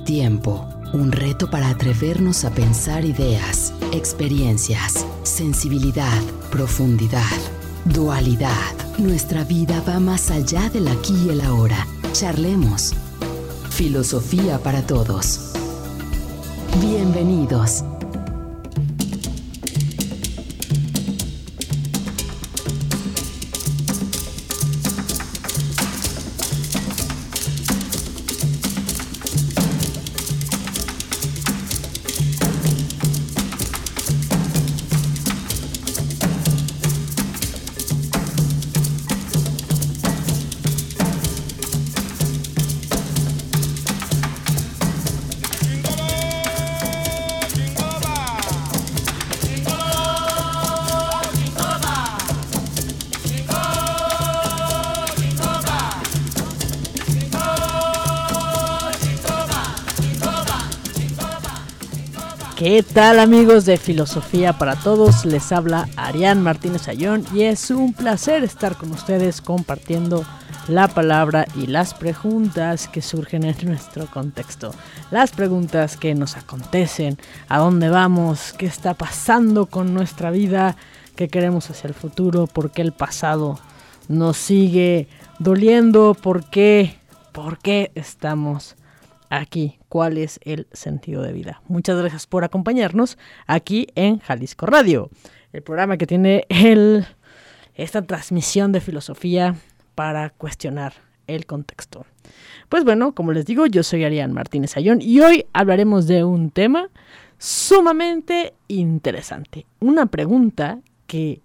Tiempo, un reto para atrevernos a pensar ideas, experiencias, sensibilidad, profundidad, dualidad. Nuestra vida va más allá del aquí y el ahora. Charlemos. Filosofía para todos. Bienvenidos. ¿Qué tal, amigos de Filosofía para Todos? Les habla Arián Martínez Ayón y es un placer estar con ustedes compartiendo la palabra y las preguntas que surgen en nuestro contexto. Las preguntas que nos acontecen, a dónde vamos, qué está pasando con nuestra vida, qué queremos hacia el futuro, por qué el pasado nos sigue doliendo, por qué estamos aquí, cuál es el sentido de vida. Muchas gracias por acompañarnos aquí en Jalisco Radio, el programa que tiene esta transmisión de filosofía para cuestionar el contexto. Pues bueno, como les digo, yo soy Arián Martínez Ayón y hoy hablaremos de un tema sumamente interesante. Una pregunta que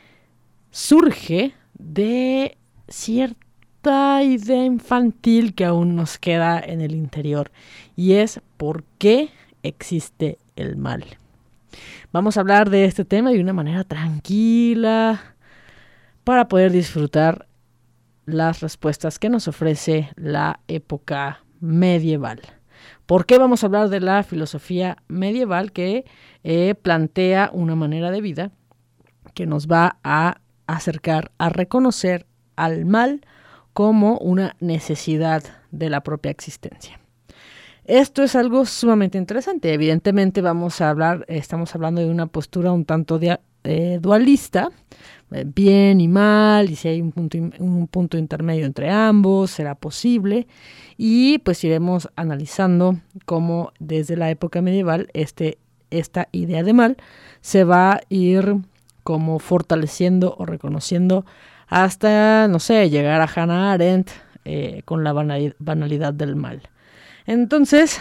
surge de cierta idea infantil que aún nos queda en el interior, y es ¿por qué existe el mal? Vamos a hablar de este tema de una manera tranquila para poder disfrutar las respuestas que nos ofrece la época medieval. ¿Por qué vamos a hablar de la filosofía medieval que plantea una manera de vida que nos va a acercar a reconocer al mal como una necesidad de la propia existencia? Esto es algo sumamente interesante. Evidentemente estamos hablando de una postura un tanto dualista, bien y mal, y si hay un punto intermedio entre ambos, será posible, y pues iremos analizando cómo desde la época medieval esta idea de mal se va a ir como fortaleciendo o reconociendo hasta, no sé, llegar a Hannah Arendt con la banalidad del mal. Entonces,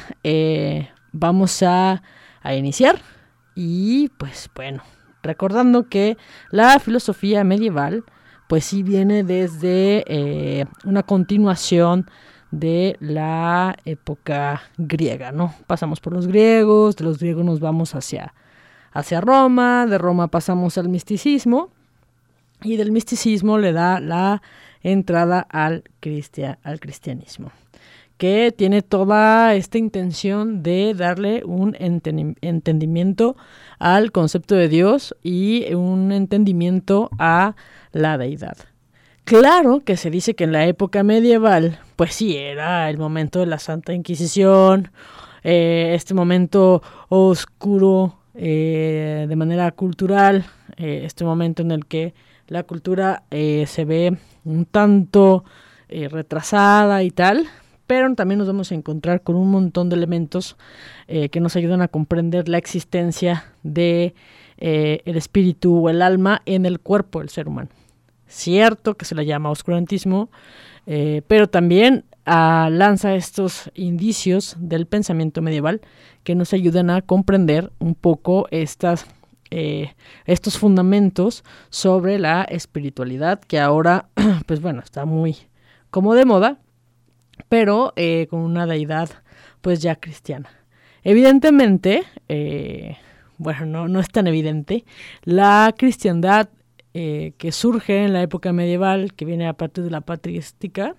vamos a iniciar y pues bueno, recordando que la filosofía medieval pues sí viene desde una continuación de la época griega, ¿no? Pasamos por los griegos, de los griegos nos vamos hacia Roma, de Roma pasamos al misticismo, y del misticismo le da la entrada al cristianismo, que tiene toda esta intención de darle un entendimiento al concepto de Dios y un entendimiento a la deidad. Claro que se dice que en la época medieval, pues sí, era el momento de la Santa Inquisición, este momento oscuro de manera cultural, este momento en el que la cultura se ve un tanto retrasada y tal, pero también nos vamos a encontrar con un montón de elementos que nos ayudan a comprender la existencia de el espíritu o el alma en el cuerpo del ser humano. Cierto que se le llama oscurantismo, pero también lanza estos indicios del pensamiento medieval que nos ayudan a comprender un poco estos fundamentos sobre la espiritualidad, que ahora, pues bueno, está muy como de moda, pero con una deidad pues ya cristiana. Evidentemente, no es tan evidente, la cristiandad que surge en la época medieval, que viene a partir de la patrística,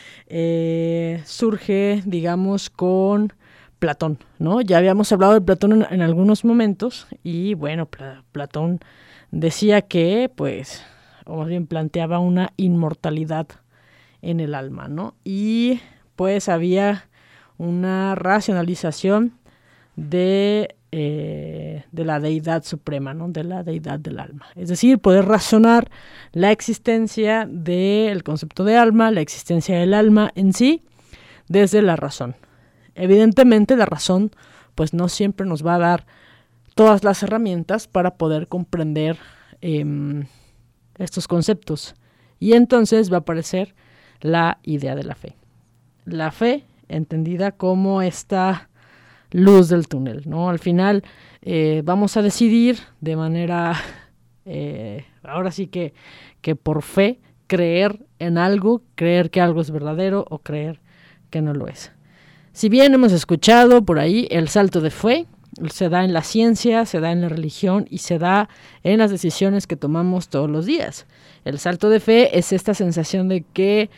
surge, digamos, con Platón, ¿no? Ya habíamos hablado de Platón en algunos momentos y bueno, Platón decía que, pues, o más bien planteaba una inmortalidad en el alma, ¿no? Y pues había una racionalización de la deidad suprema, ¿no? De la deidad del alma. Es decir, poder razonar la existencia del concepto de alma, la existencia del alma en sí, desde la razón. Evidentemente, la razón pues no siempre nos va a dar todas las herramientas para poder comprender estos conceptos. Y entonces va a aparecer la idea de la fe. La fe entendida como esta luz del túnel, ¿no? Al final vamos a decidir de manera, ahora sí que por fe, creer en algo, creer que algo es verdadero o creer que no lo es. Si bien hemos escuchado por ahí el salto de fe, se da en la ciencia, se da en la religión y se da en las decisiones que tomamos todos los días. El salto de fe es esta sensación de que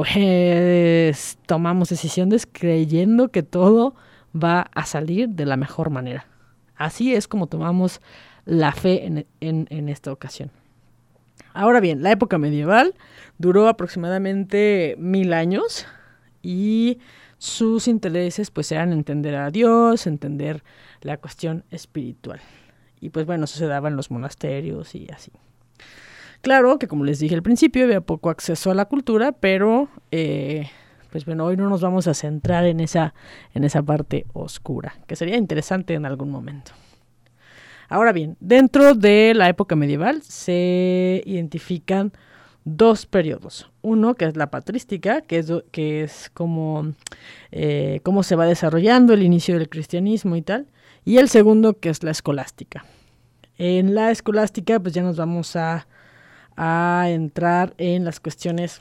pues tomamos decisiones creyendo que todo va a salir de la mejor manera. Así es como tomamos la fe en esta ocasión. Ahora bien, la época medieval duró aproximadamente 1000 años y sus intereses pues eran entender a Dios, entender la cuestión espiritual. Y pues bueno, eso se daba en los monasterios y así. Claro que como les dije al principio, había poco acceso a la cultura, pero pues bueno, hoy no nos vamos a centrar en esa parte oscura, que sería interesante en algún momento. Ahora bien, dentro de la época medieval se identifican dos periodos. Uno que es la patrística, que es como cómo se va desarrollando el inicio del cristianismo y tal. Y el segundo que es la escolástica. En la escolástica pues ya nos vamos a entrar en las cuestiones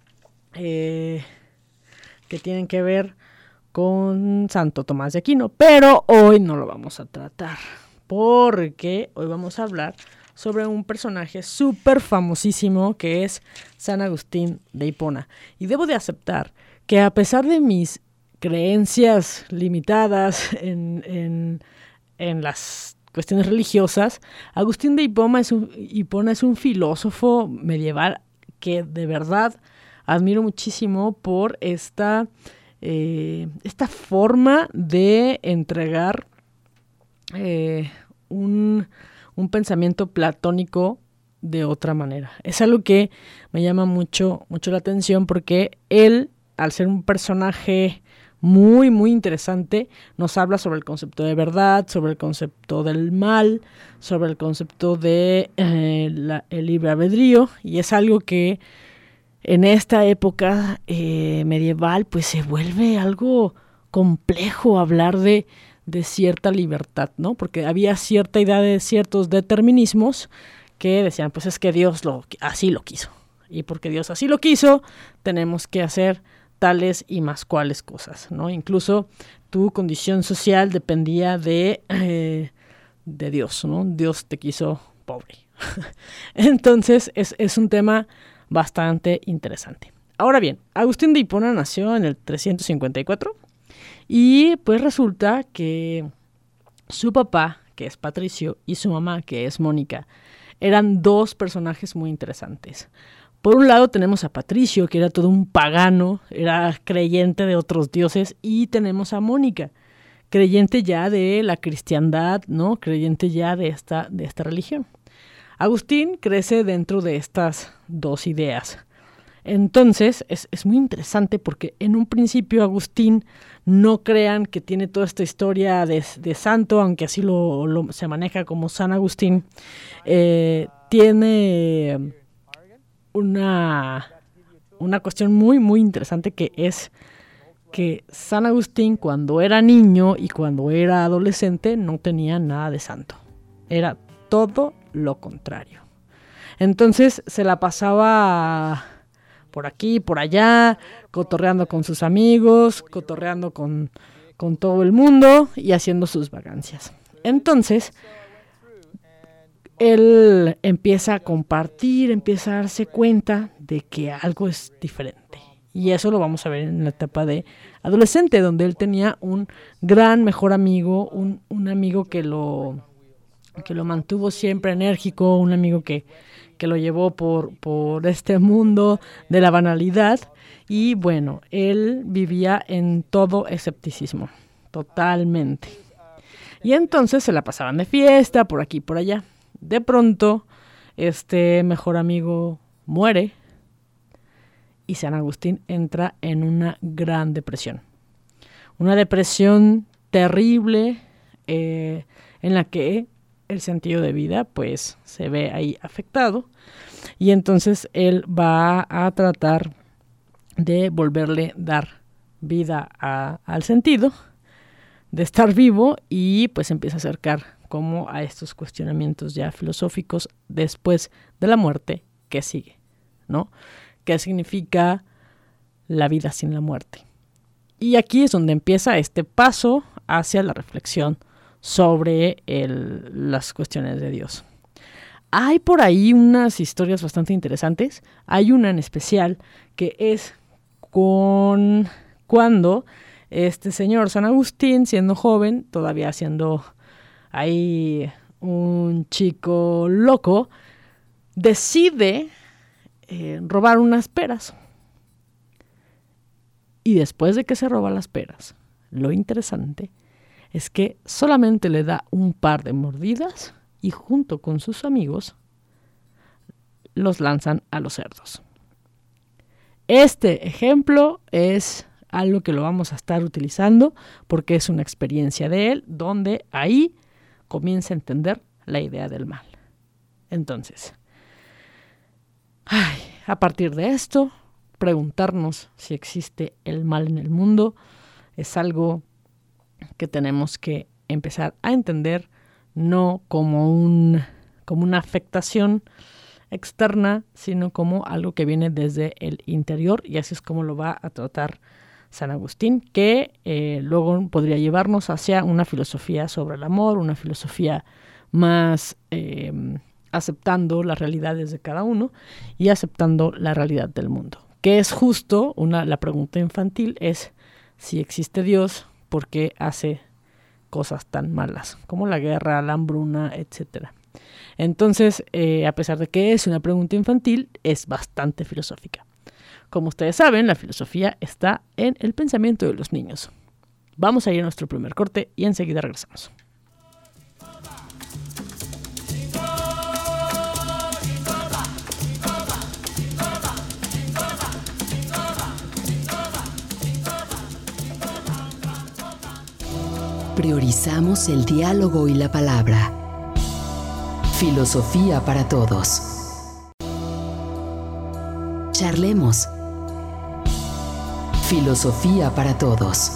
que tienen que ver con Santo Tomás de Aquino, pero hoy no lo vamos a tratar, porque hoy vamos a hablar sobre un personaje súper famosísimo que es San Agustín de Hipona. Y debo de aceptar que a pesar de mis creencias limitadas en las cuestiones religiosas, Agustín de Hipona es un filósofo medieval que de verdad admiro muchísimo por esta forma de entregar un pensamiento platónico de otra manera. Es algo que me llama mucho la atención porque él, al ser un personaje muy, muy interesante, nos habla sobre el concepto de verdad, sobre el concepto del mal, sobre el concepto de el libre albedrío, y es algo que en esta época medieval pues se vuelve algo complejo hablar de cierta libertad, ¿no? Porque había cierta idea de ciertos determinismos que decían, pues es que Dios así lo quiso. Y porque Dios así lo quiso, tenemos que hacer tales y más cuales cosas, ¿no? Incluso tu condición social dependía de Dios, ¿no? Dios te quiso pobre. Entonces es un tema bastante interesante. Ahora bien, Agustín de Hipona nació en el 354 y pues resulta que su papá, que es Patricio, y su mamá, que es Mónica, eran dos personajes muy interesantes. Por un lado tenemos a Patricio, que era todo un pagano, era creyente de otros dioses, y tenemos a Mónica, creyente ya de la cristiandad, ¿no? Creyente ya de esta religión. Agustín crece dentro de estas dos ideas. Entonces es muy interesante porque en un principio Agustín, no crean que tiene toda esta historia de santo, aunque así se maneja como San Agustín, tiene una cuestión muy, muy interesante, que es que San Agustín cuando era niño y cuando era adolescente no tenía nada de santo. Era todo lo contrario. Entonces se la pasaba por aquí, por allá, cotorreando con sus amigos, cotorreando con todo el mundo y haciendo sus vagancias. Entonces él empieza a compartir, empieza a darse cuenta de que algo es diferente. Y eso lo vamos a ver en la etapa de adolescente, donde él tenía un gran mejor amigo, un amigo que lo mantuvo siempre enérgico, un amigo que que lo llevó por este mundo de la banalidad. Y bueno, él vivía en todo escepticismo, totalmente. Y entonces se la pasaban de fiesta, por aquí y por allá. De pronto, este mejor amigo muere y San Agustín entra en una gran depresión. Una depresión terrible en la que el sentido de vida pues se ve ahí afectado. Y entonces él va a tratar de volverle dar vida al sentido de estar vivo y pues empieza a acercar como a estos cuestionamientos ya filosóficos después de la muerte que sigue, ¿no? ¿Qué significa la vida sin la muerte? Y aquí es donde empieza este paso hacia la reflexión sobre las cuestiones de Dios. Hay por ahí unas historias bastante interesantes. Hay una en especial que es cuando este señor San Agustín, siendo joven, todavía siendo ahí un chico loco, decide robar unas peras. Y después de que se roba las peras, lo interesante es que solamente le da un par de mordidas y junto con sus amigos los lanzan a los cerdos. Este ejemplo es algo que lo vamos a estar utilizando porque es una experiencia de él donde ahí comienza a entender la idea del mal. Entonces, a partir de esto, preguntarnos si existe el mal en el mundo es algo que tenemos que empezar a entender no como una afectación externa, sino como algo que viene desde el interior, y así es como lo va a tratar San Agustín, que luego podría llevarnos hacia una filosofía sobre el amor, una filosofía más aceptando las realidades de cada uno y aceptando la realidad del mundo. Que es justo, la pregunta infantil es si existe Dios, ¿por qué hace cosas tan malas como la guerra, la hambruna, etcétera? Entonces, a pesar de que es una pregunta infantil, es bastante filosófica. Como ustedes saben, la filosofía está en el pensamiento de los niños. Vamos a ir a nuestro primer corte y enseguida regresamos. Priorizamos el diálogo y la palabra. Filosofía para todos. Charlemos. Filosofía para todos.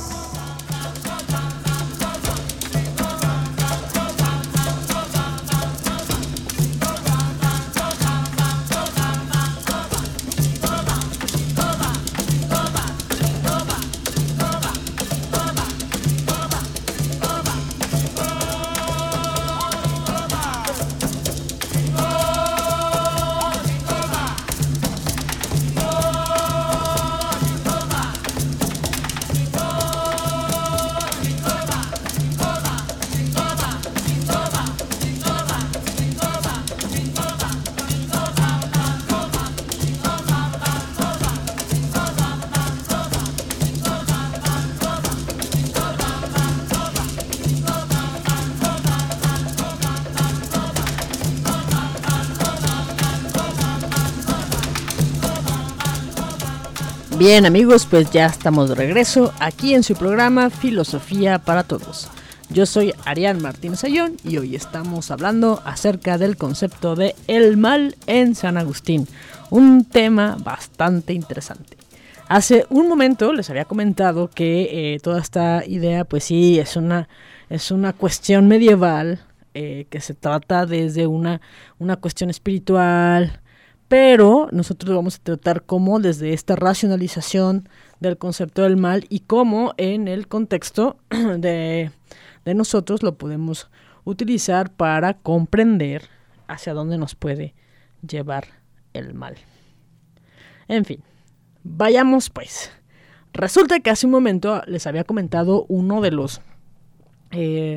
Bien amigos, pues ya estamos de regreso aquí en su programa Filosofía para Todos. Yo soy Arián Martínez Ayón y hoy estamos hablando acerca del concepto de el mal en San Agustín, un tema bastante interesante. Hace un momento les había comentado que toda esta idea pues sí es una cuestión medieval que se trata desde una cuestión espiritual, pero nosotros vamos a tratar cómo desde esta racionalización del concepto del mal y cómo en el contexto de nosotros lo podemos utilizar para comprender hacia dónde nos puede llevar el mal. En fin, vayamos pues. Resulta que hace un momento les había comentado uno de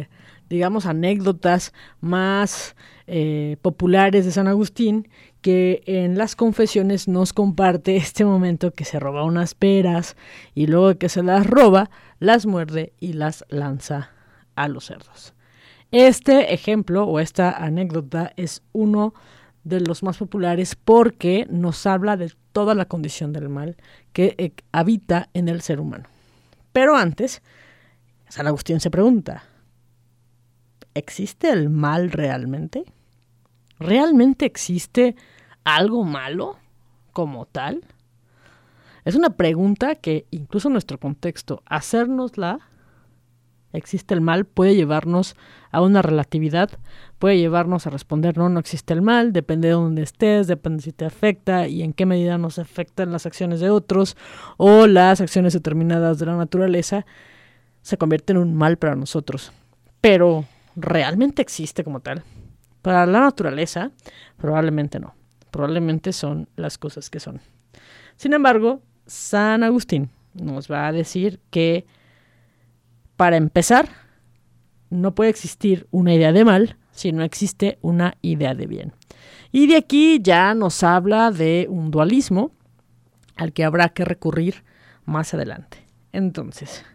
digamos, anécdotas más populares de San Agustín, que en las Confesiones nos comparte este momento que se roba unas peras y luego de que se las roba, las muerde y las lanza a los cerdos. Este ejemplo o esta anécdota es uno de los más populares porque nos habla de toda la condición del mal que habita en el ser humano. Pero antes, San Agustín se pregunta, ¿existe el mal realmente? ¿Realmente existe algo malo como tal? Es una pregunta que incluso en nuestro contexto, hacérnosla, ¿existe el mal? Puede llevarnos a una relatividad, puede llevarnos a responder, no existe el mal, depende de dónde estés, depende si te afecta y en qué medida nos afectan las acciones de otros o las acciones determinadas de la naturaleza, se convierte en un mal para nosotros. Pero, ¿realmente existe como tal? Para la naturaleza, probablemente no. Probablemente son las cosas que son. Sin embargo, San Agustín nos va a decir que, para empezar, no puede existir una idea de mal si no existe una idea de bien. Y de aquí ya nos habla de un dualismo al que habrá que recurrir más adelante. Entonces,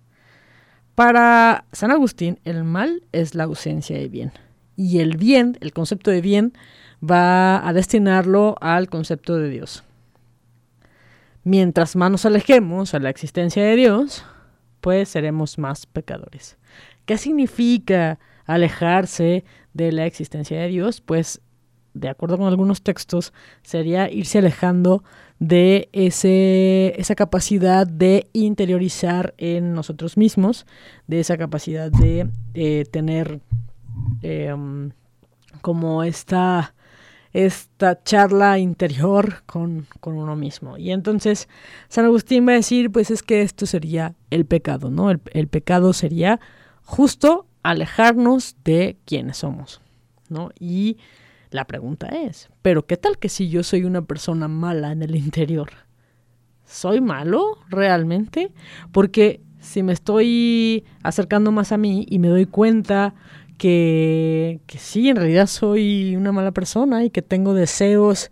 para San Agustín, el mal es la ausencia de bien. Y el bien, el concepto de bien, va a destinarlo al concepto de Dios. Mientras más nos alejemos a la existencia de Dios, pues seremos más pecadores. ¿Qué significa alejarse de la existencia de Dios? Pues, de acuerdo con algunos textos, sería irse alejando de esa capacidad de interiorizar en nosotros mismos, de esa capacidad de tener como esta charla interior con uno mismo. Y entonces San Agustín va a decir, pues es que esto sería el pecado, ¿no? El pecado sería justo alejarnos de quienes somos, ¿no? Y la pregunta es, ¿pero qué tal que si yo soy una persona mala en el interior? ¿Soy malo realmente? Porque si me estoy acercando más a mí y me doy cuenta que sí, en realidad soy una mala persona y que tengo deseos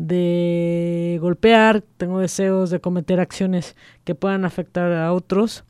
de golpear, tengo deseos de cometer acciones que puedan afectar a otros,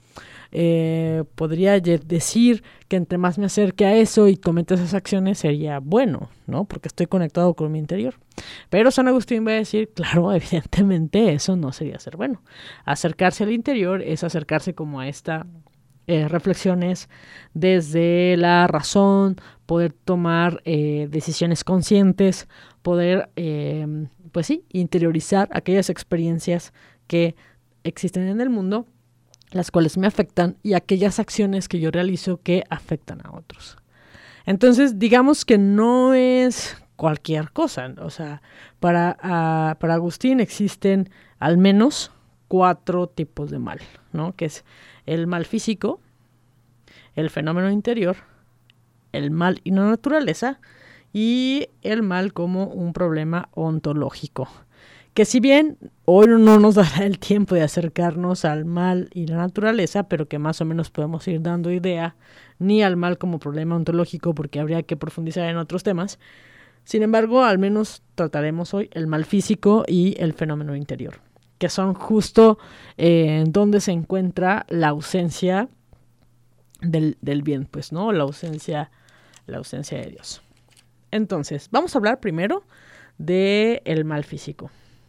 podría decir que entre más me acerque a eso y cometa esas acciones sería bueno, ¿no? Porque estoy conectado con mi interior. Pero San Agustín va a decir, claro, evidentemente eso no sería ser bueno. Acercarse al interior es acercarse como a esta reflexiones desde la razón, poder tomar decisiones conscientes, poder, pues sí, interiorizar aquellas experiencias que existen en el mundo, las cuales me afectan, y aquellas acciones que yo realizo que afectan a otros. Entonces, digamos que no es cualquier cosa. O sea, para Agustín existen al menos 4 tipos de mal, ¿no? Que es el mal físico, el fenómeno interior, el mal y la naturaleza, y el mal como un problema ontológico. Que si bien hoy no nos dará el tiempo de acercarnos al mal y la naturaleza, pero que más o menos podemos ir dando idea, ni al mal como problema ontológico, porque habría que profundizar en otros temas. Sin embargo, al menos trataremos hoy el mal físico y el fenómeno interior, que son justo donde se encuentra la ausencia del bien, pues, ¿no? La ausencia de Dios. Entonces, vamos a hablar primero del mal físico.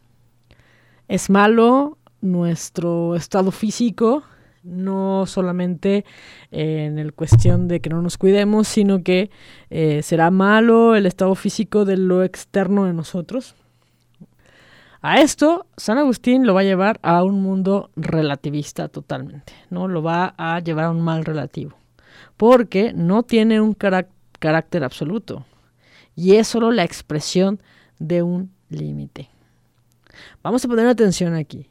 Es malo nuestro estado físico, no solamente en el cuestión de que no nos cuidemos, sino que será malo el estado físico de lo externo de nosotros. A esto, San Agustín lo va a llevar a un mundo relativista totalmente, ¿no? Lo va a llevar a un mal relativo, porque no tiene un carácter absoluto, y es solo la expresión de un límite. Vamos a poner atención aquí.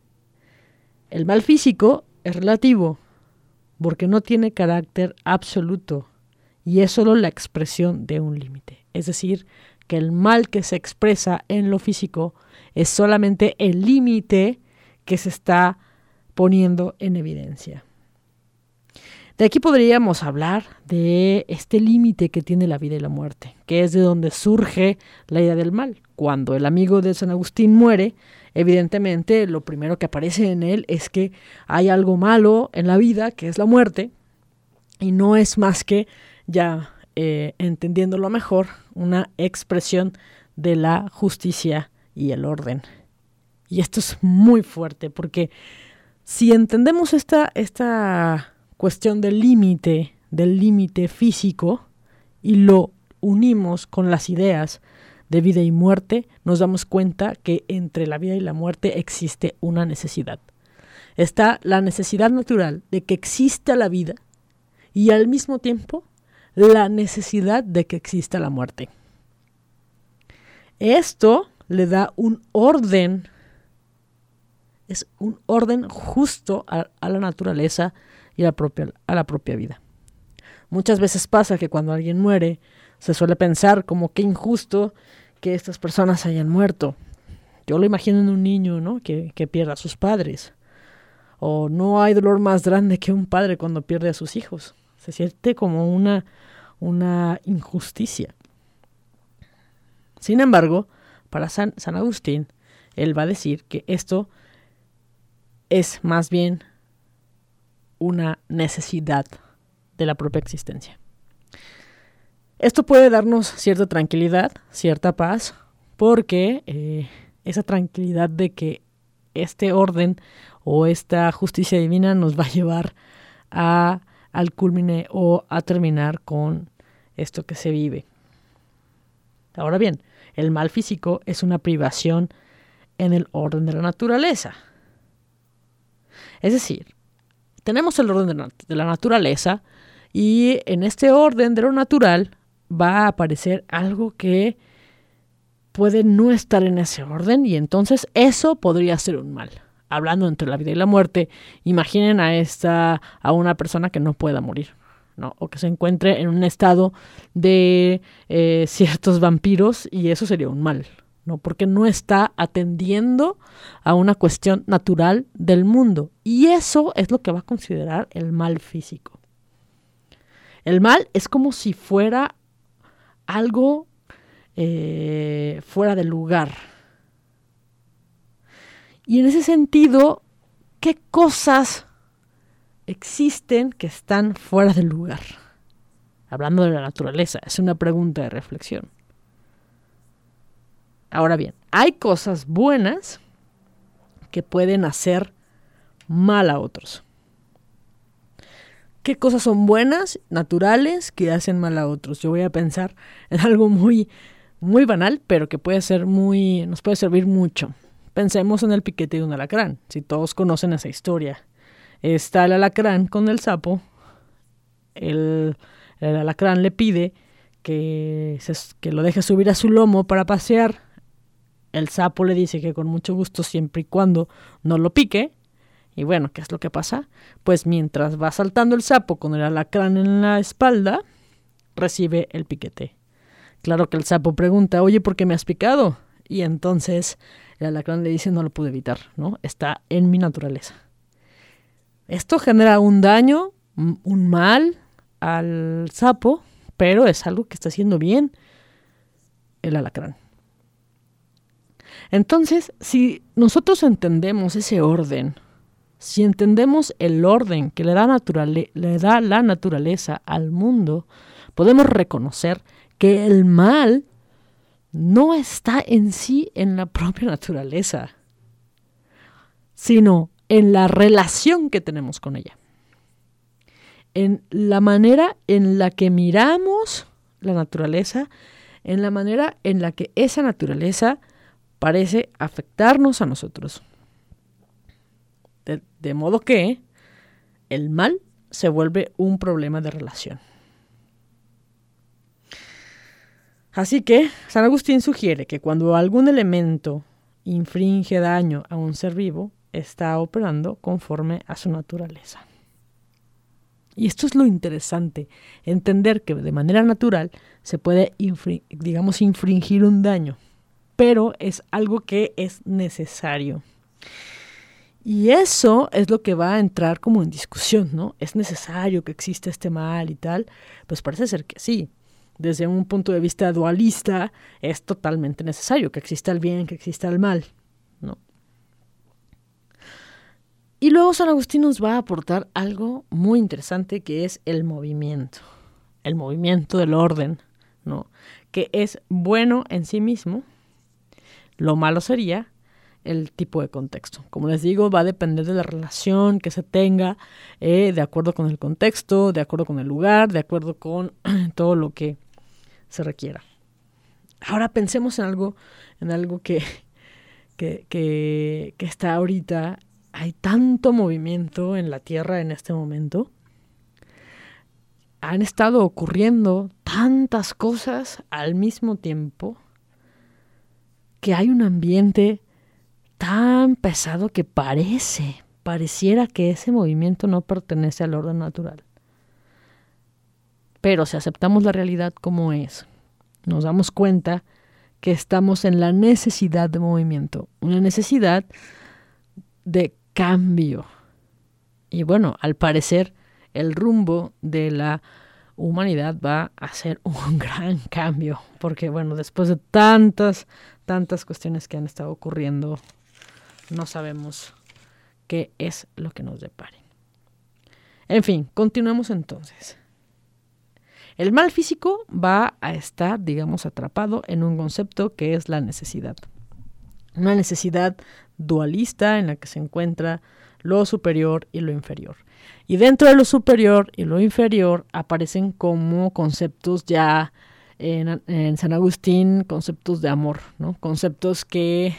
El mal físico es relativo, porque no tiene carácter absoluto, y es solo la expresión de un límite. Es decir, que el mal que se expresa en lo físico es solamente el límite que se está poniendo en evidencia. De aquí podríamos hablar de este límite que tiene la vida y la muerte, que es de donde surge la idea del mal. Cuando el amigo de San Agustín muere, evidentemente lo primero que aparece en él es que hay algo malo en la vida, que es la muerte, y no es más que, ya entendiéndolo mejor, una expresión de la justicia y el orden. Y esto es muy fuerte, porque si entendemos esta cuestión del límite físico y lo unimos con las ideas de vida y muerte, nos damos cuenta que entre la vida y la muerte existe una necesidad. Está la necesidad natural de que exista la vida y al mismo tiempo la necesidad de que exista la muerte. Esto le da un orden, es un orden justo a la naturaleza y a la propia vida. Muchas veces pasa que cuando alguien muere, se suele pensar como qué injusto que estas personas hayan muerto. Yo lo imagino en un niño, ¿no? que pierda a sus padres. O no hay dolor más grande que un padre cuando pierde a sus hijos. Se siente como una injusticia. Sin embargo, para San Agustín, él va a decir que esto es más bien una necesidad de la propia existencia. Esto puede darnos cierta tranquilidad, cierta paz, porque esa tranquilidad de que este orden o esta justicia divina nos va a llevar al culmine o a terminar con esto que se vive. Ahora bien, el mal físico es una privación en el orden de la naturaleza. Es decir, tenemos el orden de la naturaleza y en este orden de lo natural va a aparecer algo que puede no estar en ese orden y entonces eso podría ser un mal. Hablando entre la vida y la muerte, imaginen a una persona que no pueda morir, ¿no? O que se encuentre en un estado de ciertos vampiros y eso sería un mal, ¿no? Porque no está atendiendo a una cuestión natural del mundo. Y eso es lo que va a considerar el mal físico. El mal es como si fuera algo fuera de lugar. Y en ese sentido, ¿qué cosas existen que están fuera del lugar? Hablando de la naturaleza, es una pregunta de reflexión. Ahora bien, hay cosas buenas que pueden hacer mal a otros. ¿Qué cosas son buenas, naturales, que hacen mal a otros? Yo voy a pensar en algo muy, muy banal, pero que nos puede servir mucho. Pensemos en el piquete de un alacrán, si todos conocen esa historia. Está el alacrán con el sapo, el alacrán le pide que lo deje subir a su lomo para pasear. El sapo le dice que con mucho gusto siempre y cuando no lo pique. Y bueno, ¿qué es lo que pasa? Pues mientras va saltando el sapo con el alacrán en la espalda, recibe el piquete. Claro que el sapo pregunta, oye, ¿por qué me has picado? Y entonces el alacrán le dice, no lo pude evitar, ¿no? Está en mi naturaleza. Esto genera un daño, un mal al sapo, pero es algo que está haciendo bien el alacrán. Entonces, si nosotros entendemos ese orden, si entendemos el orden que le da la naturaleza al mundo, podemos reconocer que el mal no está en sí en la propia naturaleza, sino en la relación que tenemos con ella, en la manera en la que miramos la naturaleza, en la manera en la que esa naturaleza parece afectarnos a nosotros. De modo que el mal se vuelve un problema de relación. Así que San Agustín sugiere que cuando algún elemento infringe daño a un ser vivo, está operando conforme a su naturaleza. Y esto es lo interesante, entender que de manera natural se puede infringir un daño, pero es algo que es necesario. Y eso es lo que va a entrar como en discusión, ¿no? ¿Es necesario que exista este mal y tal? Pues parece ser que sí. Desde un punto de vista dualista, es totalmente necesario que exista el bien, que exista el mal, ¿no? Y luego San Agustín nos va a aportar algo muy interesante, que es el movimiento del orden, ¿no? Que es bueno en sí mismo. Lo malo sería el tipo de contexto. Como les digo, va a depender de la relación que se tenga, de acuerdo con el contexto, de acuerdo con el lugar, de acuerdo con todo lo que se requiera. Ahora pensemos en algo que está ahorita. Hay tanto movimiento en la Tierra en este momento. Han estado ocurriendo tantas cosas al mismo tiempo que hay un ambiente tan pesado que pareciera que ese movimiento no pertenece al orden natural. Pero si aceptamos la realidad como es, nos damos cuenta que estamos en la necesidad de movimiento, una necesidad de cambio. Y bueno, al parecer el rumbo de la humanidad va a ser un gran cambio, porque bueno, después de tantas cuestiones que han estado ocurriendo, no sabemos qué es lo que nos depare. En fin, continuemos entonces. El mal físico va a estar, digamos, atrapado en un concepto que es la necesidad. Una necesidad dualista en la que se encuentra lo superior y lo inferior. Y dentro de lo superior y lo inferior aparecen como conceptos ya en San Agustín, conceptos de amor, ¿no? Conceptos que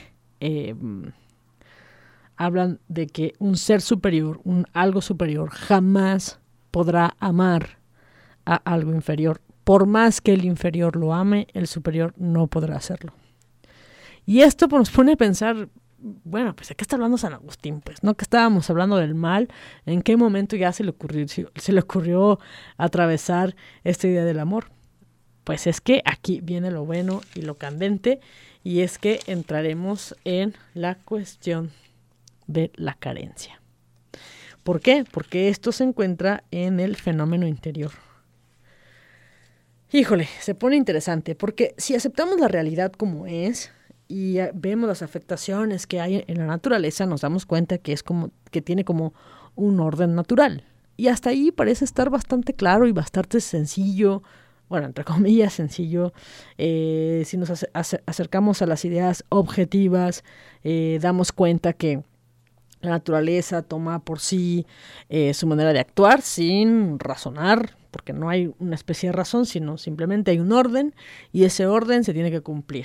hablan de que un ser superior, algo superior, jamás podrá amar a algo inferior. Por más que el inferior lo ame, el superior no podrá hacerlo. Y esto nos pone a pensar, bueno, pues ¿de qué está hablando San Agustín? Pues, ¿no? Que estábamos hablando del mal, ¿en qué momento ya se le ocurrió atravesar esta idea del amor? Pues es que aquí viene lo bueno y lo candente, y es que entraremos en la cuestión de la carencia. ¿Por qué? Porque esto se encuentra en el fenómeno interior. Híjole, se pone interesante, porque si aceptamos la realidad como es y vemos las afectaciones que hay en la naturaleza, nos damos cuenta que es como que tiene como un orden natural. Y hasta ahí parece estar bastante claro y bastante sencillo, bueno, entre comillas sencillo. Si nos acercamos a las ideas objetivas, damos cuenta que la naturaleza toma por sí su manera de actuar sin razonar, porque no hay una especie de razón, sino simplemente hay un orden y ese orden se tiene que cumplir.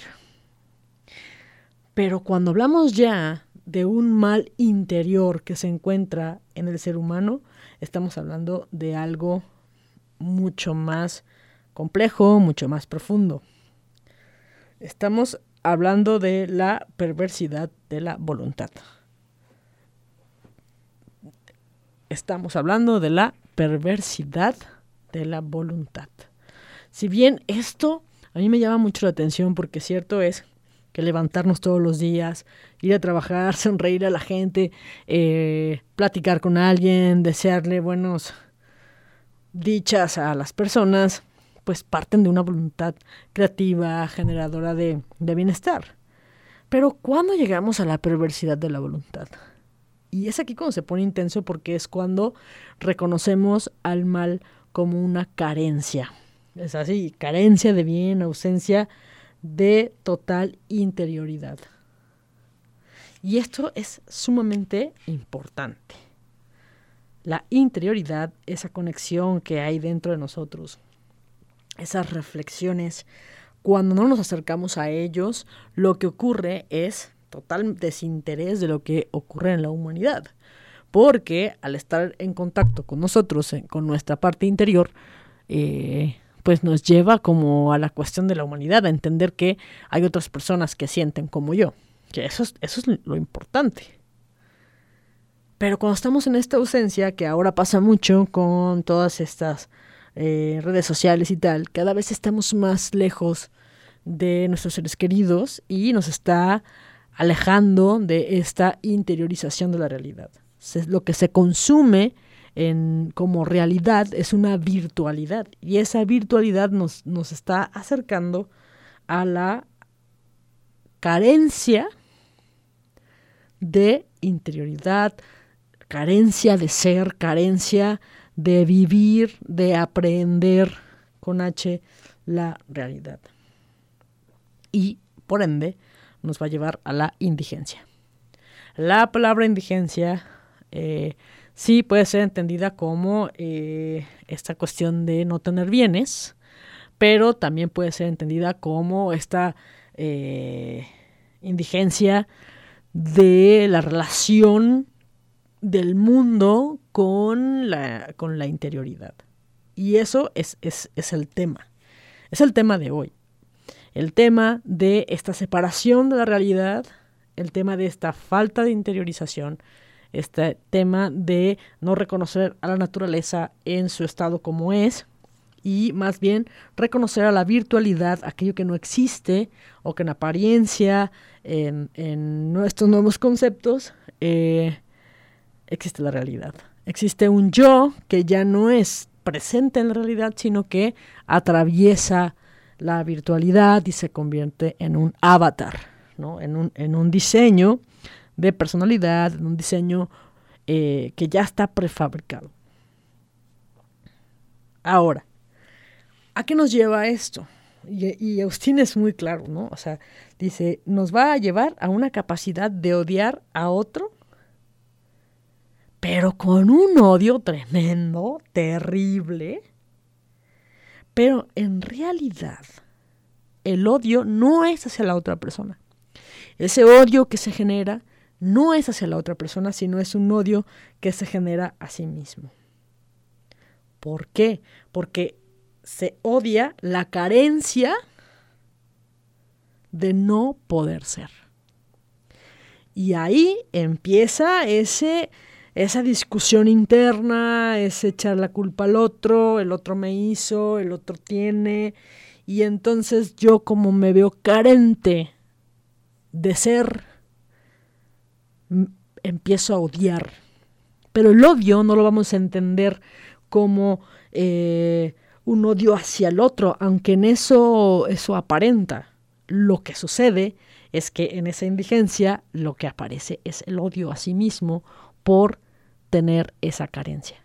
Pero cuando hablamos ya de un mal interior que se encuentra en el ser humano, estamos hablando de algo mucho más complejo, mucho más profundo. Estamos hablando de la perversidad de la voluntad. Estamos hablando de la perversidad de la voluntad. Si bien esto a mí me llama mucho la atención, porque cierto es que levantarnos todos los días, ir a trabajar, sonreír a la gente, platicar con alguien, desearle buenos dichas a las personas, pues parten de una voluntad creativa, generadora de bienestar. Pero ¿cuándo llegamos a la perversidad de la voluntad? Y es aquí cuando se pone intenso, porque es cuando reconocemos al mal como una carencia. Es así, carencia de bien, ausencia de total interioridad. Y esto es sumamente importante. La interioridad, esa conexión que hay dentro de nosotros, esas reflexiones, cuando no nos acercamos a ellos, lo que ocurre es total desinterés de lo que ocurre en la humanidad. Porque al estar en contacto con nosotros, con nuestra parte interior, pues nos lleva como a la cuestión de la humanidad, a entender que hay otras personas que sienten como yo, que eso es lo importante. Pero cuando estamos en esta ausencia, que ahora pasa mucho con todas estas redes sociales y tal, cada vez estamos más lejos de nuestros seres queridos y nos está alejando de esta interiorización de la realidad. Lo que se consume como realidad es una virtualidad, y esa virtualidad nos está acercando a la carencia de interioridad, carencia de ser, carencia de vivir, de aprender con H la realidad. Y por ende nos va a llevar a la indigencia. La palabra indigencia sí puede ser entendida como esta cuestión de no tener bienes, pero también puede ser entendida como esta indigencia de la relación del mundo con la interioridad. Y eso es el tema. Es el tema de hoy. El tema de esta separación de la realidad, el tema de esta falta de interiorización, este tema de no reconocer a la naturaleza en su estado como es, y más bien reconocer a la virtualidad, aquello que no existe o que en apariencia, en estos nuevos conceptos, existe la realidad. Existe un yo que ya no es presente en la realidad, sino que atraviesa la virtualidad y se convierte en un avatar, ¿no? En un diseño de personalidad, en un diseño que ya está prefabricado. Ahora, ¿a qué nos lleva esto? Y Agustín es muy claro, ¿no? O sea, dice, nos va a llevar a una capacidad de odiar a otro, pero con un odio tremendo, terrible. Pero en realidad, el odio no es hacia la otra persona. Ese odio que se genera no es hacia la otra persona, sino es un odio que se genera a sí mismo. ¿Por qué? Porque se odia la carencia de no poder ser. Y ahí empieza esa discusión interna, ese echar la culpa al otro, el otro me hizo, el otro tiene, y entonces yo, como me veo carente de ser, empiezo a odiar. Pero el odio no lo vamos a entender como un odio hacia el otro, aunque en eso aparenta. Lo que sucede es que en esa indigencia lo que aparece es el odio a sí mismo por tener esa carencia.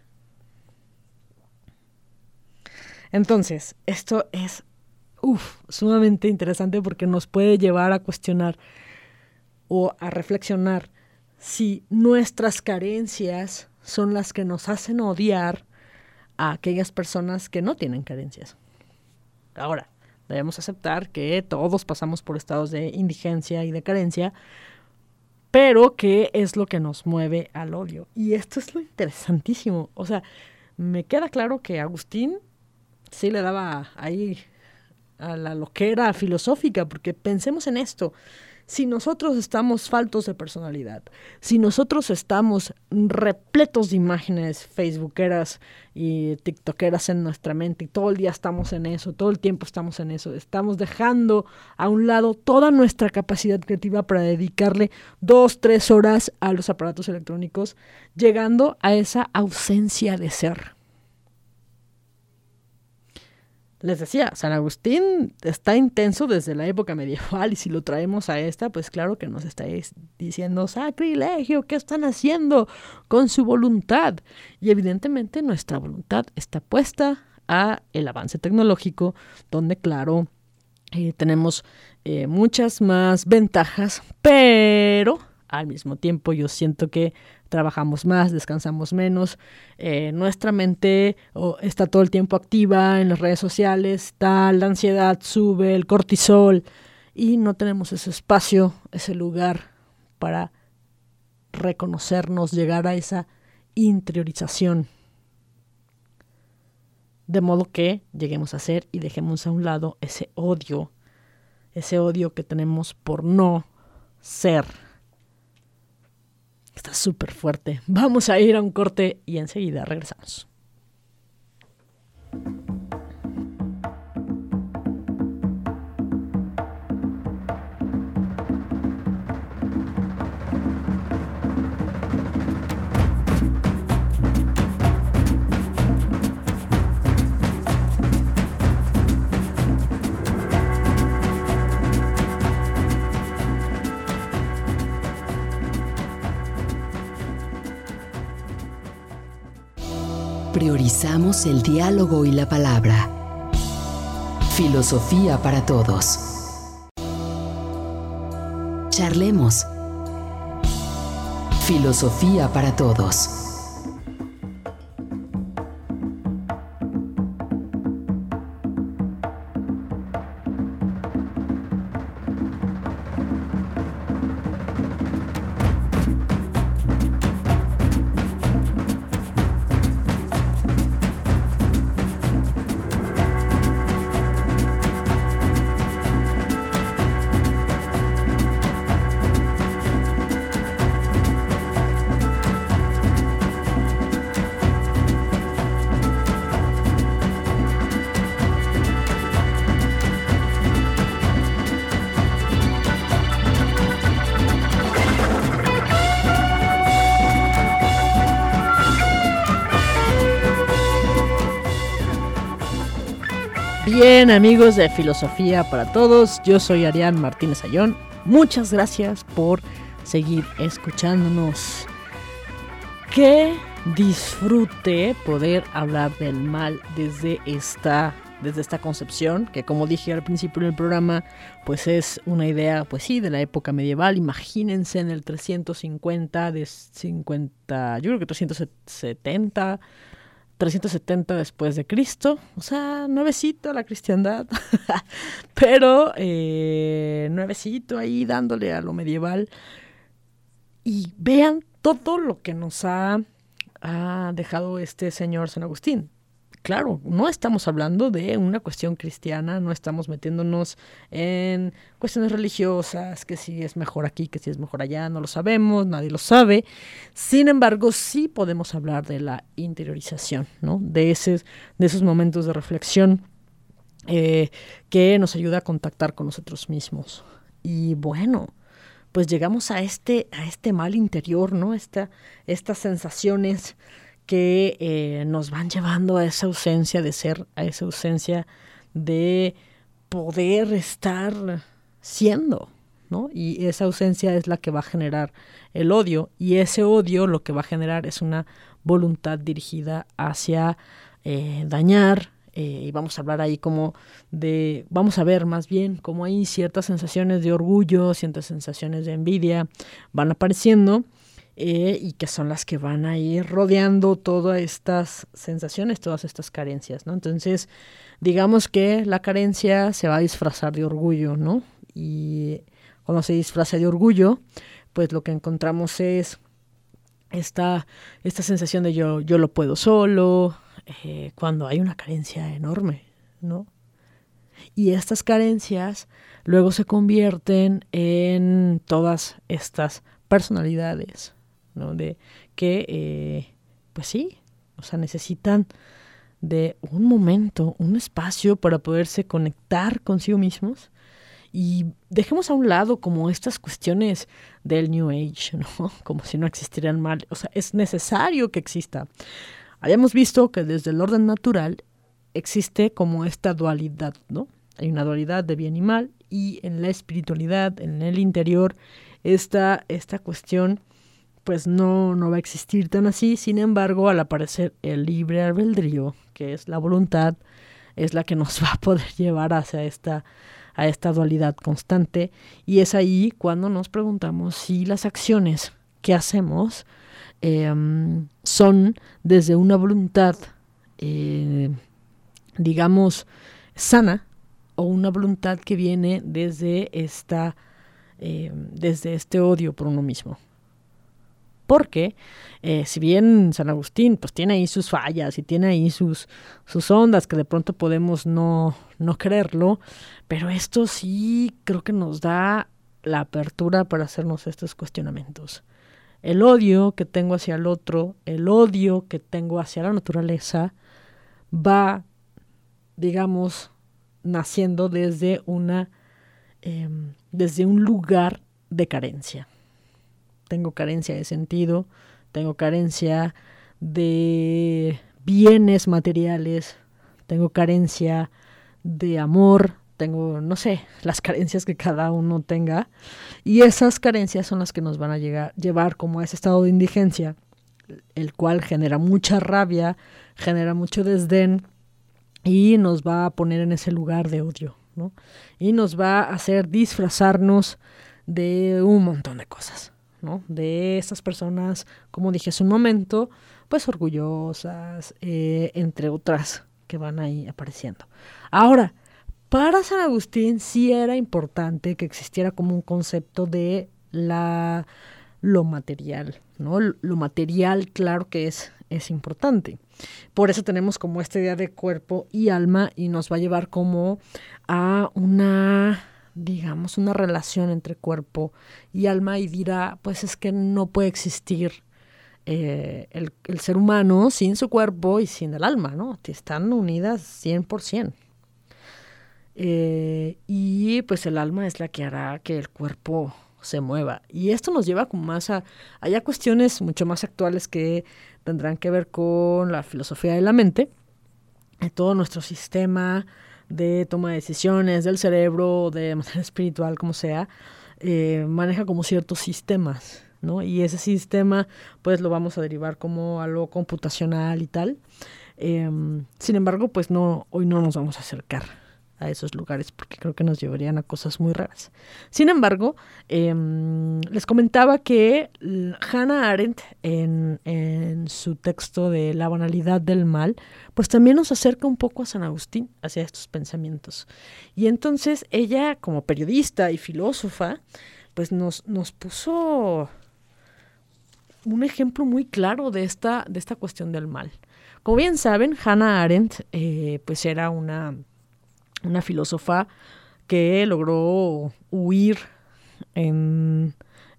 Entonces, esto es sumamente interesante porque nos puede llevar a cuestionar o a reflexionar si nuestras carencias son las que nos hacen odiar a aquellas personas que no tienen carencias. Ahora, debemos aceptar que todos pasamos por estados de indigencia y de carencia, pero ¿qué es lo que nos mueve al odio? Y esto es lo interesantísimo. O sea, me queda claro que Agustín sí le daba ahí a la loquera filosófica, porque pensemos en esto. Si nosotros estamos faltos de personalidad, si nosotros estamos repletos de imágenes facebookeras y tiktokeras en nuestra mente y todo el día estamos en eso, todo el tiempo estamos en eso, estamos dejando a un lado toda nuestra capacidad creativa para dedicarle 2-3 horas a los aparatos electrónicos, llegando a esa ausencia de ser. Les decía, San Agustín está intenso desde la época medieval, y si lo traemos a esta, pues claro que nos estáis diciendo sacrilegio, ¿qué están haciendo con su voluntad? Y evidentemente nuestra voluntad está puesta a el avance tecnológico, donde claro, tenemos muchas más ventajas, pero al mismo tiempo yo siento que trabajamos más, descansamos menos, nuestra mente está todo el tiempo activa en las redes sociales, la ansiedad sube, el cortisol, y no tenemos ese espacio, ese lugar para reconocernos, llegar a esa interiorización, de modo que lleguemos a ser y dejemos a un lado ese odio que tenemos por no ser. Está súper fuerte. Vamos a ir a un corte y enseguida regresamos. Priorizamos el diálogo y la palabra. Filosofía para todos. Charlemos. Filosofía para todos. Bien, amigos de Filosofía para Todos, yo soy Arián Martínez Ayón. Muchas gracias por seguir escuchándonos. Qué disfrute poder hablar del mal desde esta concepción, que como dije al principio del programa, pues es una idea, pues sí, de la época medieval. Imagínense en el 350, yo creo que 370 después de Cristo, o sea, nuevecito la cristiandad, pero nuevecito ahí dándole a lo medieval. Y vean todo lo que nos ha dejado este señor San Agustín. Claro, no estamos hablando de una cuestión cristiana, no estamos metiéndonos en cuestiones religiosas, que si es mejor aquí, que si es mejor allá, no lo sabemos, nadie lo sabe. Sin embargo, sí podemos hablar de la interiorización, ¿no? De esos momentos de reflexión que nos ayuda a contactar con nosotros mismos. Y bueno, pues llegamos a este mal interior, ¿no? Estas sensaciones que nos van llevando a esa ausencia de ser, a esa ausencia de poder estar siendo, ¿no? Y esa ausencia es la que va a generar el odio, y ese odio lo que va a generar es una voluntad dirigida hacia dañar, y vamos a hablar ahí vamos a ver más bien cómo hay ciertas sensaciones de orgullo, ciertas sensaciones de envidia van apareciendo, y que son las que van a ir rodeando todas estas sensaciones, todas estas carencias, ¿no? Entonces, digamos que la carencia se va a disfrazar de orgullo, ¿no? Y cuando se disfraza de orgullo, pues lo que encontramos es esta sensación de yo lo puedo solo, cuando hay una carencia enorme, ¿no? Y estas carencias luego se convierten en todas estas personalidades, ¿no? De que, pues sí, o sea, necesitan de un momento, un espacio para poderse conectar consigo mismos. Y dejemos a un lado como estas cuestiones del New Age, ¿no? Como si no existieran mal. O sea, es necesario que exista. Habíamos visto que desde el orden natural existe como esta dualidad, ¿no? Hay una dualidad de bien y mal, y en la espiritualidad, en el interior, esta cuestión pues no va a existir tan así. Sin embargo, al aparecer el libre albedrío, que es la voluntad, es la que nos va a poder llevar hacia esta dualidad constante, y es ahí cuando nos preguntamos si las acciones que hacemos son desde una voluntad, digamos, sana, o una voluntad que viene desde este odio por uno mismo. Porque si bien San Agustín pues tiene ahí sus fallas y tiene ahí sus ondas que de pronto podemos no creerlo, pero esto sí creo que nos da la apertura para hacernos estos cuestionamientos. El odio que tengo hacia el otro, el odio que tengo hacia la naturaleza, va, digamos, naciendo desde un lugar de carencia. Tengo carencia de sentido, tengo carencia de bienes materiales, tengo carencia de amor, tengo, no sé, las carencias que cada uno tenga, y esas carencias son las que nos van a llevar como a ese estado de indigencia, el cual genera mucha rabia, genera mucho desdén y nos va a poner en ese lugar de odio, ¿no? Y nos va a hacer disfrazarnos de un montón de cosas, ¿no? De estas personas, como dije hace un momento, pues orgullosas, entre otras que van ahí apareciendo. Ahora, para San Agustín sí era importante que existiera como un concepto de lo material, ¿no? Lo material, claro que es importante. Por eso tenemos como esta idea de cuerpo y alma y nos va a llevar como a una, digamos, una relación entre cuerpo y alma y dirá, pues es que no puede existir el ser humano sin su cuerpo y sin el alma, ¿no? Están unidas 100%. Y pues el alma es la que hará que el cuerpo se mueva. Y esto nos lleva como más a cuestiones mucho más actuales que tendrán que ver con la filosofía de la mente, todo nuestro sistema de toma de decisiones del cerebro, de manera espiritual, como sea, maneja como ciertos sistemas, ¿no? Y ese sistema pues lo vamos a derivar como algo computacional y tal. Sin embargo, pues hoy no nos vamos a acercar a esos lugares porque creo que nos llevarían a cosas muy raras. Sin embargo, les comentaba que Hannah Arendt en su texto de La banalidad del mal, pues también nos acerca un poco a San Agustín, hacia estos pensamientos. Y entonces ella, como periodista y filósofa, pues nos puso un ejemplo muy claro de esta cuestión del mal. Como bien saben, Hannah Arendt pues era una filósofa que logró huir en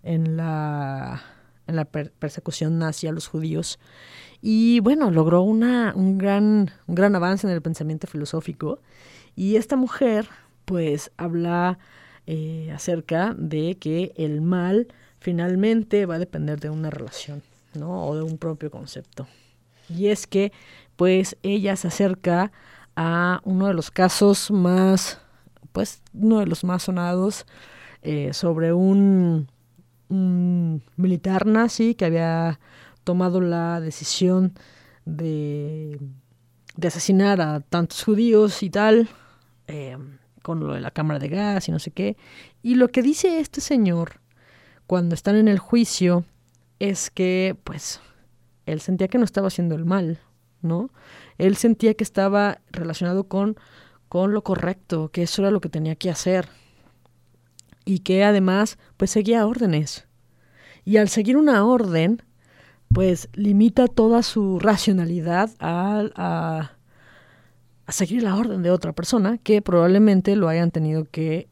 la persecución nazi a los judíos y bueno, logró un gran avance en el pensamiento filosófico. Y esta mujer pues habla acerca de que el mal finalmente va a depender de una relación, ¿no? O de un propio concepto. Y es que pues ella se acerca a uno de los casos más, pues uno de los más sonados sobre un militar nazi que había tomado la decisión de asesinar a tantos judíos y tal, con lo de la cámara de gas y no sé qué. Y lo que dice este señor cuando están en el juicio es que pues él sentía que no estaba haciendo el mal, ¿no? Él sentía que estaba relacionado con lo correcto, que eso era lo que tenía que hacer y que además pues seguía órdenes. Y al seguir una orden, pues limita toda su racionalidad a seguir la orden de otra persona que probablemente lo hayan tenido que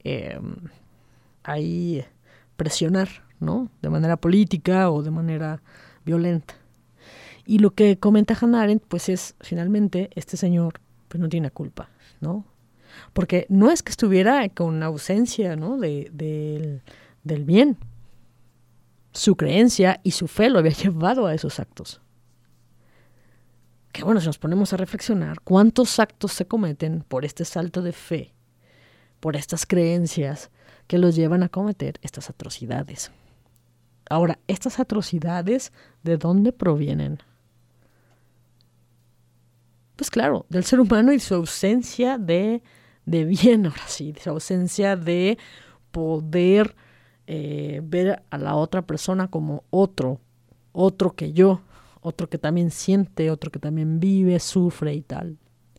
ahí presionar, ¿no? De manera política o de manera violenta. Y lo que comenta Hannah Arendt, pues es, finalmente, este señor pues no tiene culpa, ¿no? Porque no es que estuviera con ausencia, ¿no? del bien. Su creencia y su fe lo había llevado a esos actos. Que bueno, si nos ponemos a reflexionar, ¿cuántos actos se cometen por este salto de fe, por estas creencias que los llevan a cometer estas atrocidades? Ahora, estas atrocidades, ¿de dónde provienen? Pues claro, del ser humano y su ausencia de bien, ahora sí, su ausencia de poder ver a la otra persona como otro que yo, otro que también siente, otro que también vive, sufre y tal.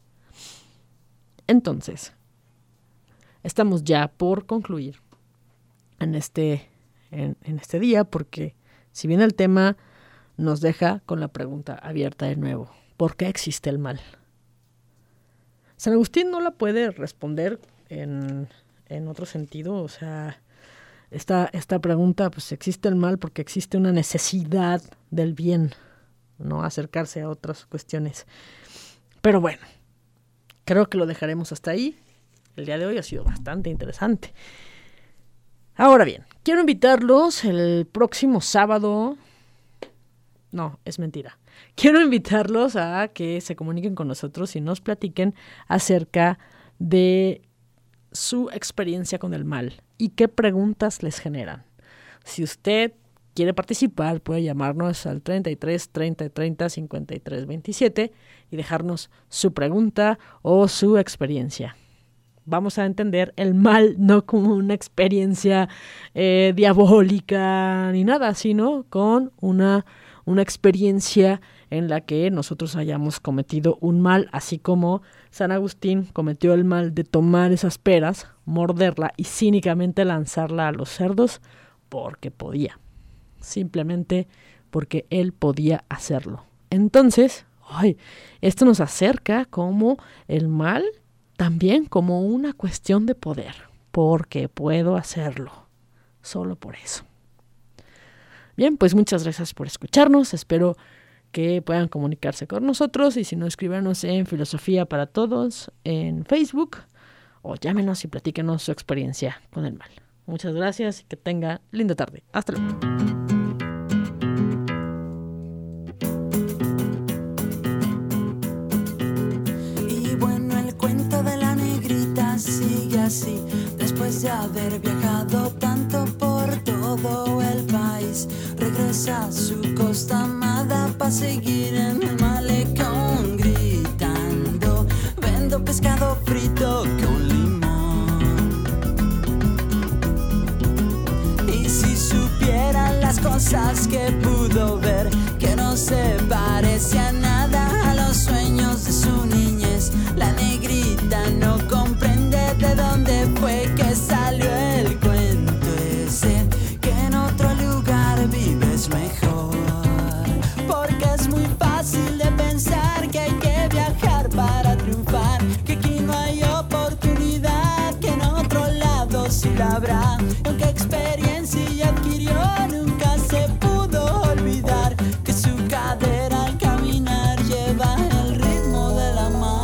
Entonces, estamos ya por concluir en este día, porque si bien el tema nos deja con la pregunta abierta de nuevo, ¿por qué existe el mal? San Agustín no la puede responder en otro sentido, o sea, esta pregunta, pues existe el mal porque existe una necesidad del bien, no acercarse a otras cuestiones. Pero bueno, creo que lo dejaremos hasta ahí. El día de hoy ha sido bastante interesante. Ahora bien, quiero invitarlos el próximo sábado. No, es mentira. Quiero invitarlos a que se comuniquen con nosotros y nos platiquen acerca de su experiencia con el mal y qué preguntas les generan. Si usted quiere participar, puede llamarnos al 33 30 30 53 27 y dejarnos su pregunta o su experiencia. Vamos a entender el mal no como una experiencia diabólica ni nada, sino con una experiencia en la que nosotros hayamos cometido un mal, así como San Agustín cometió el mal de tomar esas peras, morderla y cínicamente lanzarla a los cerdos porque podía. Simplemente porque él podía hacerlo. Entonces, esto nos acerca como el mal, también como una cuestión de poder, porque puedo hacerlo, solo por eso. Bien, pues muchas gracias por escucharnos, espero que puedan comunicarse con nosotros y si no, escríbanos en Filosofía para Todos en Facebook o llámenos y platíquenos su experiencia con el mal. Muchas gracias y que tenga linda tarde. Hasta luego. Y bueno, el cuento de la negrita sigue así. Después de haber viajado tanto por todo el país, regresa a su costa amada para seguir en el malecón gritando: vendo pescado frito con limón. Y si supieran las cosas que pudo ver, que no se parecía nada a los sueños de su niñez, la negrita no comprende de dónde fue que salió el cuento ese, que en otro lugar vives mejor. Porque es muy fácil de pensar que hay que viajar para triunfar, que aquí no hay oportunidad, que en otro lado sí la habrá. Y aunque experiencia ya adquirió, nunca se pudo olvidar que su cadera al caminar lleva el ritmo de la mar.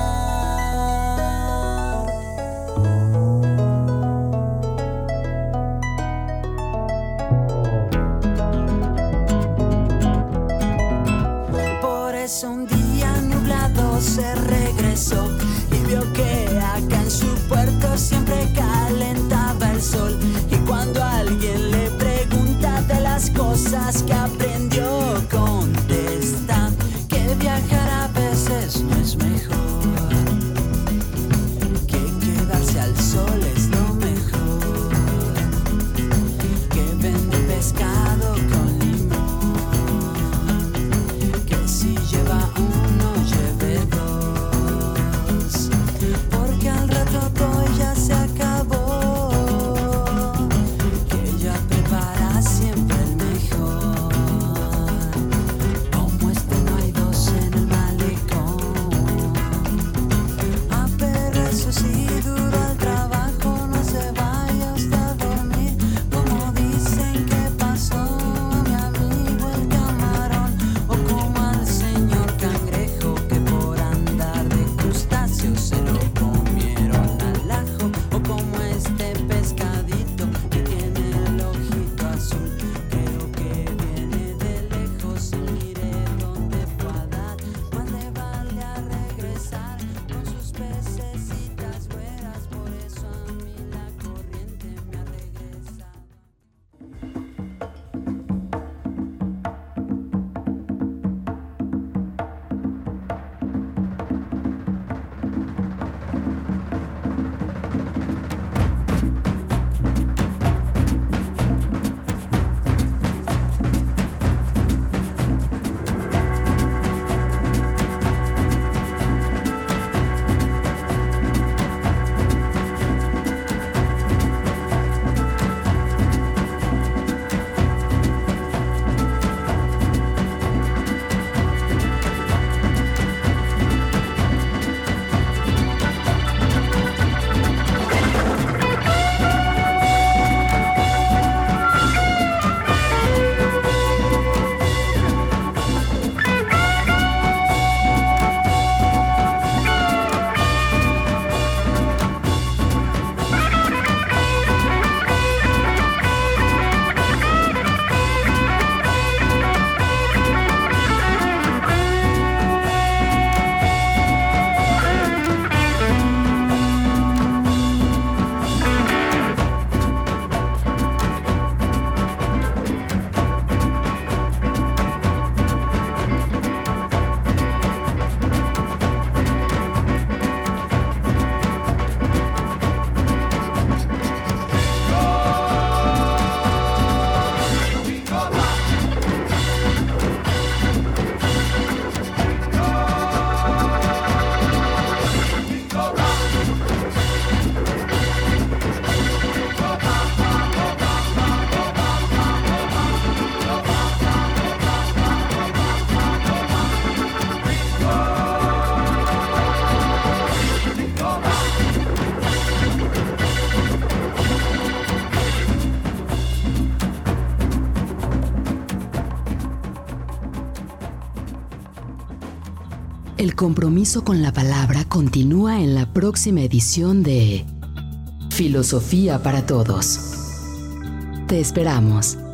Por eso un día nublado se regresó y vio que acá en su puerto siempre calentaba el El compromiso con la palabra continúa en la próxima edición de Filosofía para Todos. Te esperamos.